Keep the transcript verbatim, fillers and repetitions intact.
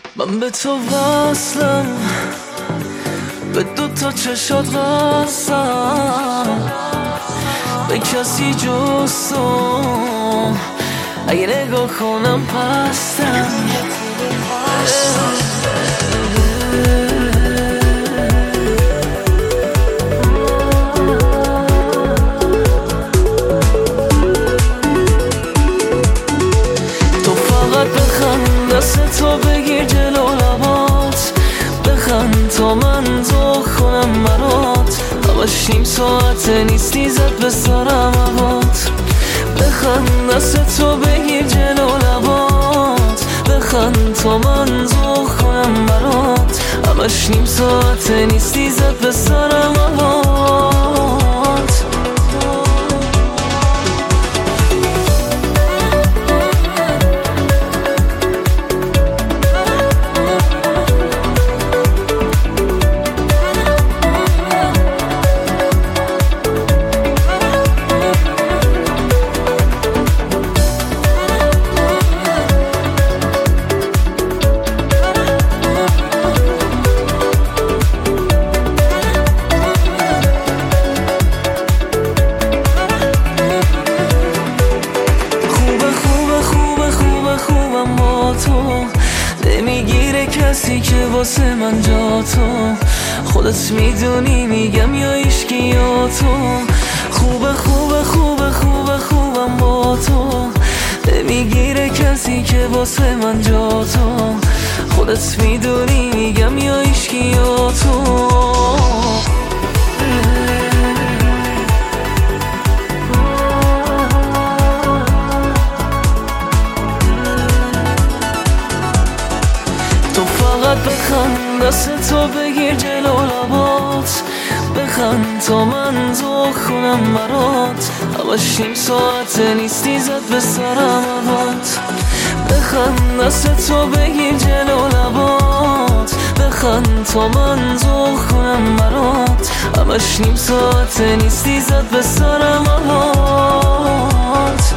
من به تو وصلم، به دو تا چشات وصلم، به کسی جز تو اگه نگاه کنم پستم. تو فقط بخند، دست تو بگیر جلو لبات، بخند تا من تو کنم برات. همش نیم ساعت نیستی زد به سرم هوات. بخند، دست تو بگیر جلو لبات، بخند تا من تو کنم برات. همش نیم ساعت نیستی زد به سرم هوات. نمیگیره کسی که واسه من جا تو، خودت میدونی میگم یا ایشکی یا تو. خوبه خوبه خوبه خوبه خوبم با تو، نمیگیره کسی که واسه من جا تو، خودت میدونی میگم یا ایشکی یا تو. بخند، دست تو بگیر جلو لبات، بخند تا من تو خونم برات. همش نیم ساعت نیستی زد به سرم هوات. بخند، دست تو بگیر جلو لبات، بخند تا من تو خونم برات. همش نیم ساعت نیستی زد به سرم هوات.